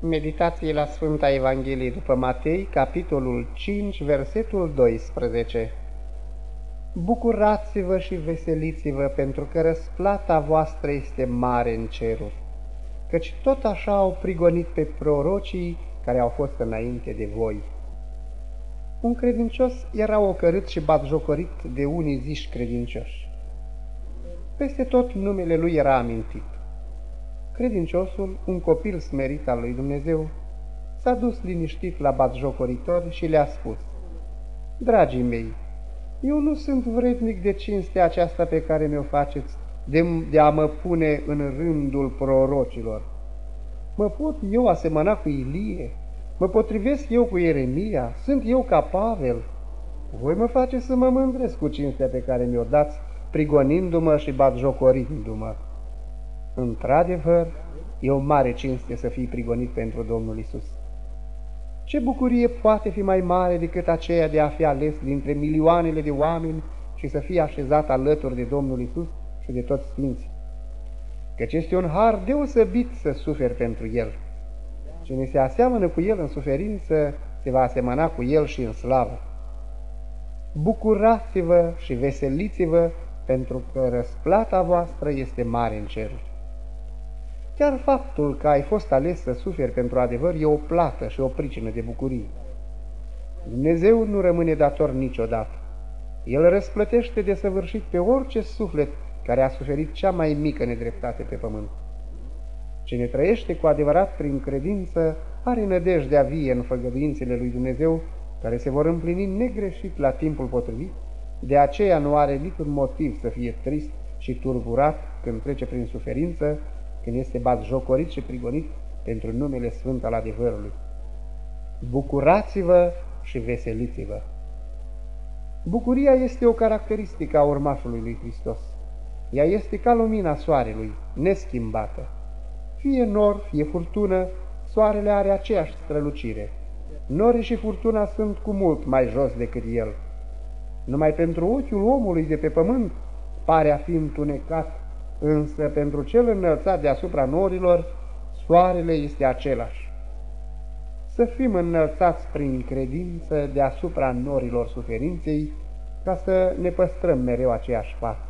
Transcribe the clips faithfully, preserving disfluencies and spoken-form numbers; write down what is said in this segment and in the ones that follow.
Meditații la Sfânta Evanghelie după Matei, capitolul cinci, versetul doisprezece. Bucurați-vă și veseliți-vă, pentru că răsplata voastră este mare în ceruri, căci tot așa au prigonit pe prorocii care au fost înainte de voi. Un credincios era ocărât și batjocorit de unii ziși credincioși. Peste tot numele lui era amintit. Credinciosul, un copil smerit al lui Dumnezeu, s-a dus liniștit la batjocoritori și le-a spus: Dragii mei, eu nu sunt vrednic de cinstea aceasta pe care mi-o faceți, de, de a mă pune în rândul prorocilor. Mă pot eu asemăna cu Ilie? Mă potrivesc eu cu Ieremia? Sunt eu ca Pavel? Voi mă face să mă mândresc cu cinstea pe care mi-o dați, prigonindu-mă și batjocorindu-mă. Într-adevăr, e o mare cinste să fii prigonit pentru Domnul Isus. Ce bucurie poate fi mai mare decât aceea de a fi ales dintre milioanele de oameni și să fii așezat alături de Domnul Isus și de toți sfinții? Căci este un har deosebit să suferi pentru El. Cine se aseamănă cu El în suferință, se va asemăna cu El și în slavă. Bucurați-vă și veseliți-vă, pentru că răsplata voastră este mare în ceruri. Chiar faptul că ai fost ales să suferi pentru adevăr e o plată și o pricină de bucurie. Dumnezeu nu rămâne dator niciodată. El răsplătește desăvârșit pe orice suflet care a suferit cea mai mică nedreptate pe pământ. Cine trăiește cu adevărat prin credință are nădejdea vie în făgăduințele lui Dumnezeu, care se vor împlini negreșit la timpul potrivit, de aceea nu are niciun motiv să fie trist și turburat când trece prin suferință, când este batjocorit și prigonit pentru numele sfânt al adevărului. Bucurați-vă și veseliți-vă! Bucuria este o caracteristică a urmașului lui Hristos. Ea este ca lumina soarelui, neschimbată. Fie nor, fie furtună, soarele are aceeași strălucire. Norii și furtuna sunt cu mult mai jos decât el. Numai pentru ochiul omului de pe pământ pare a fi întunecat, însă pentru cel înălțat deasupra norilor, soarele este același. Să fim înălțați prin credință deasupra norilor suferinței, ca să ne păstrăm mereu aceeași față.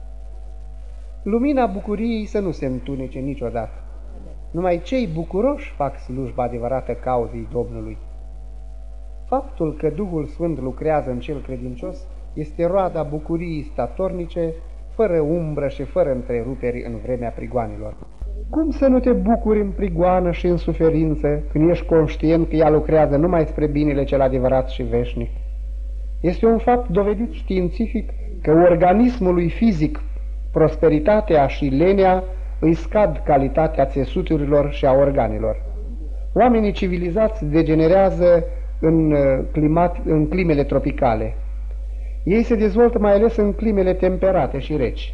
Lumina bucuriei să nu se întunece niciodată. Numai cei bucuroși fac slujba adevărată cauzei Domnului. Faptul că Duhul Sfânt lucrează în cel credincios este roada bucuriei statornice, fără umbră și fără întreruperi în vremea prigoanelor. Cum să nu te bucuri în prigoană și în suferință, când ești conștient că ea lucrează numai spre binele cel adevărat și veșnic? Este un fapt dovedit științific că organismului fizic, prosperitatea și lenea îi scad calitatea țesuturilor și a organelor. Oamenii civilizați degenerează în, climat, în climele tropicale. Ei se dezvoltă mai ales în climele temperate și reci.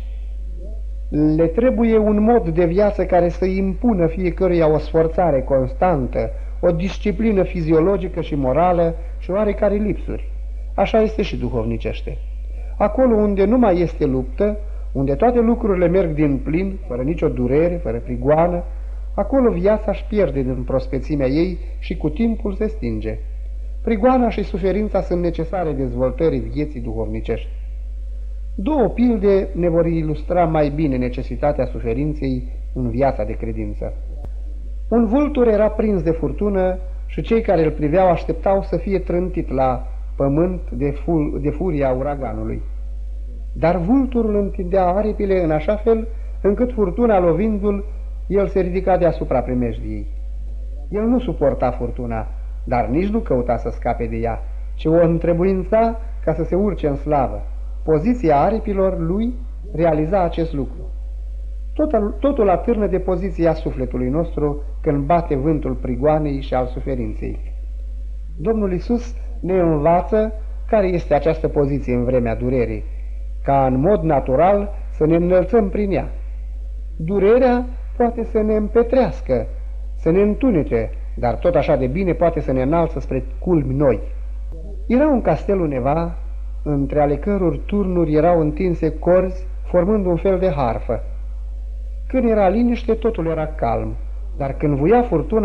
Le trebuie un mod de viață care să impună fiecăruia o sforțare constantă, o disciplină fiziologică și morală și oarecare lipsuri. Așa este și duhovnicește. Acolo unde nu mai este luptă, unde toate lucrurile merg din plin, fără nicio durere, fără prigoană, acolo viața își pierde din prospețimea ei și cu timpul se stinge. Prigoana și suferința sunt necesare dezvoltării vieții duhovnicești. Două pilde ne vor ilustra mai bine necesitatea suferinței în viața de credință. Un vultur era prins de furtună și cei care îl priveau așteptau să fie trântit la pământ de, ful, de furia uraganului. Dar vulturul întindea aripile în așa fel încât furtuna lovindu-l, el se ridica deasupra primejdiei. El nu suporta furtuna, dar nici nu căuta să scape de ea, ci o întrebuința ca să se urce în slavă. Poziția aripilor lui realiza acest lucru. Totul, totul atârnă de poziția sufletului nostru când bate vântul prigoanei și al suferinței. Domnul Isus ne învață care este această poziție în vremea durerii, ca în mod natural să ne înălțăm prin ea. Durerea poate să ne împetrească, să ne întunece, dar tot așa de bine poate să ne înalță spre culmi noi. Era un castel undeva, între ale căror turnuri erau întinse corzi, formând un fel de harfă. Când era liniște, totul era calm, dar când vuia furtuna,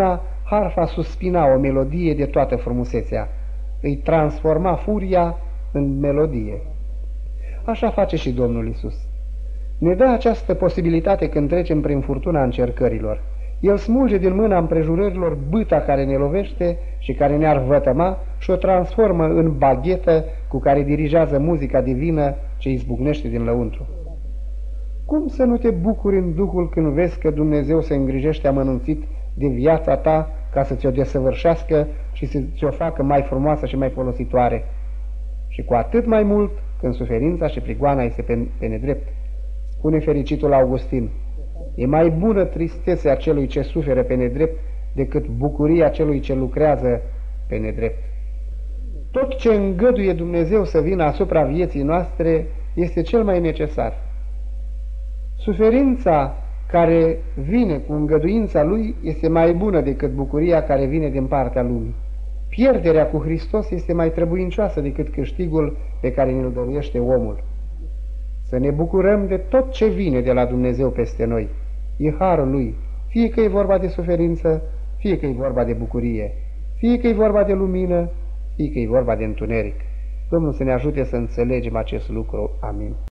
harfa suspina o melodie de toată frumusețea, îi transforma furia în melodie. Așa face și Domnul Iisus. Ne dă această posibilitate când trecem prin furtuna încercărilor. El smulge din mâna împrejurărilor bâta care ne lovește și care ne-ar vătăma și o transformă în baghetă cu care dirigează muzica divină ce izbucnește din lăuntru. Cum să nu te bucuri în Duhul când vezi că Dumnezeu se îngrijește amănunțit de viața ta ca să ți-o desăvârșească și să ți-o facă mai frumoasă și mai folositoare? Și cu atât mai mult când suferința și prigoana este pe, pe nedrept. Spune fericitul Augustin, e mai bună tristețea celui ce suferă pe nedrept decât bucuria celui ce lucrează pe nedrept. Tot ce îngăduie Dumnezeu să vină asupra vieții noastre este cel mai necesar. Suferința care vine cu îngăduința Lui este mai bună decât bucuria care vine din partea lumii. Pierderea cu Hristos este mai trebuincioasă decât câștigul pe care ne-l dăruiește omul. Să ne bucurăm de tot ce vine de la Dumnezeu peste noi. E harul Lui, fie că e vorba de suferință, fie că e vorba de bucurie, fie că e vorba de lumină, fie că e vorba de întuneric. Domnul să ne ajute să înțelegem acest lucru. Amin.